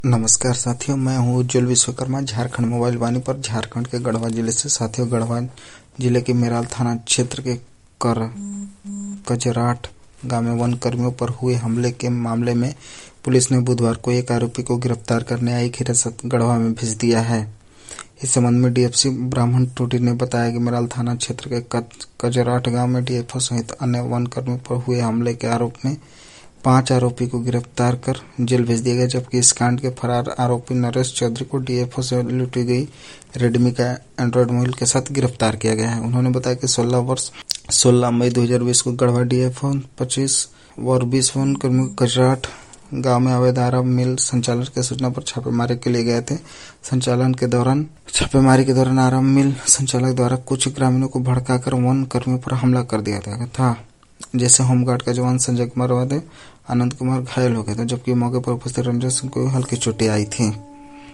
नमस्कार साथियों, मैं हूं उज्जवल विश्वकर्मा। झारखंड मोबाइल वाणी पर झारखंड के गढ़वा जिले से। साथियों, गढ़वा जिले के मेराल थाना क्षेत्र के कजराट गांव में वन कर्मियों पर हुए हमले के मामले में पुलिस ने बुधवार को एक आरोपी को गिरफ्तार करने आई हिरासत गढ़वा में भेज दिया है। इस संबंध में डीएफसी ब्राह्मण टूटी ने बताया कि मेराल थाना क्षेत्र के कजराट गांव में डीएफओ सहित अन्य वन कर्मियों पर हुए हमले के आरोप में 5 आरोपी को गिरफ्तार कर जेल भेज दिया गया, जबकि इस कांड के फरार आरोपी नरेश चौधरी को डीएफओ से लूटी गई रेडमी का एंड्रॉयड मोबाइल के साथ गिरफ्तार किया गया है। उन्होंने बताया कि 16 मई 2020 को गढ़वा डीएफओ 25 और 20 वन कर्मियों कजराट गांव में अवैध आराम मिल संचालन की सूचना पर छापेमारी के लिए गए थे। छापेमारी के दौरान आराम मिल संचालक द्वारा कुछ ग्रामीणों को भड़काकर वन कर्मियों पर हमला कर दिया था। जैसे होमगार्ड का जवान संजय कुमार वादे आनंद कुमार घायल हो गए थे, जबकि मौके पर उपस्थित रंजन सिंह को हल्की चोटें आई थी।